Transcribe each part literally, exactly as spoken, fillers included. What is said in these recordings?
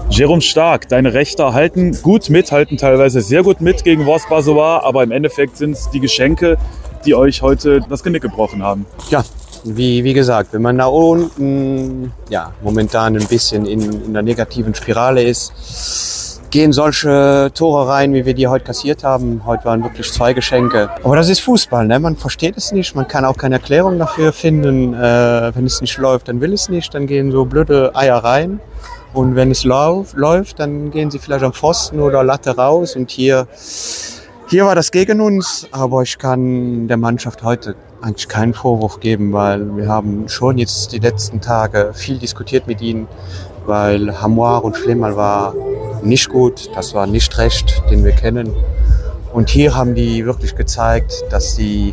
Jerome Stark, deine Rechter halten gut mit, halten teilweise sehr gut mit gegen Wors Bazois, aber im Endeffekt sind es die Geschenke, die euch heute das Genick gebrochen haben. Ja, wie, wie gesagt, wenn man da unten ja, momentan ein bisschen in, in der negativen Spirale ist, gehen solche Tore rein, wie wir die heute kassiert haben. Heute waren wirklich zwei Geschenke. Aber das ist Fußball, ne? Man versteht es nicht, man kann auch keine Erklärung dafür finden. Äh, wenn es nicht läuft, dann will es nicht, dann gehen so blöde Eier rein. Und wenn es lauf, läuft, dann gehen sie vielleicht am Pfosten oder Latte raus. Und hier, hier war das gegen uns, aber ich kann der Mannschaft heute eigentlich keinen Vorwurf geben, weil wir haben schon jetzt die letzten Tage viel diskutiert mit ihnen, weil Hamoir und Flemal war nicht gut, das war nicht recht, den wir kennen. Und hier haben die wirklich gezeigt, dass sie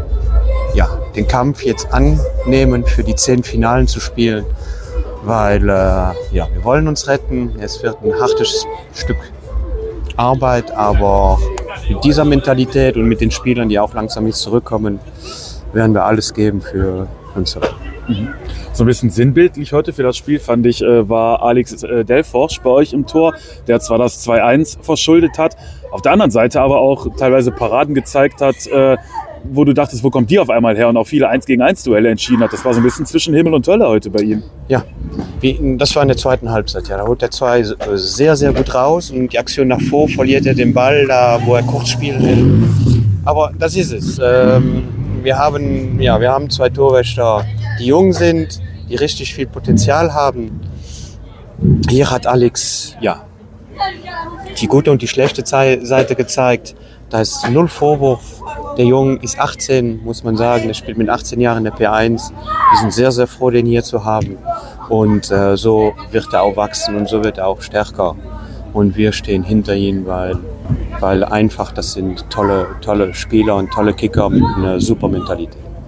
ja, den Kampf jetzt annehmen, für die zehn Finalen zu spielen. Weil äh, ja, wir wollen uns retten, es wird ein hartes Stück Arbeit, aber mit dieser Mentalität und mit den Spielern, die auch langsam jetzt zurückkommen, werden wir alles geben für uns. Mhm. So ein bisschen sinnbildlich heute für das Spiel, fand ich, äh, war Alex äh, Delforge bei euch im Tor, der zwar das zwei eins verschuldet hat, auf der anderen Seite aber auch teilweise Paraden gezeigt hat, äh, wo du dachtest, wo kommt die auf einmal her, und auch viele eins gegen eins Duelle entschieden hat. Das war so ein bisschen zwischen Himmel und Hölle heute bei ihm. Ja, wie, das war in der zweiten Halbzeit. Ja. Da holt der zwei sehr, sehr gut raus und die Aktion davor verliert er den Ball, da wo er kurz spielen will. Aber das ist es. Ähm, wir haben, ja, wir haben zwei Torwächter, die jung sind, die richtig viel Potenzial haben. Hier hat Alex ja, die gute und die schlechte Seite gezeigt. Da ist null Vorwurf. Der Junge ist achtzehn, muss man sagen. Er spielt mit achtzehn Jahren in der P eins. Wir sind sehr, sehr froh, den hier zu haben. Und äh, so wird er auch wachsen und so wird er auch stärker. Und wir stehen hinter ihm, weil, weil einfach das sind tolle, tolle Spieler und tolle Kicker mit einer super Mentalität.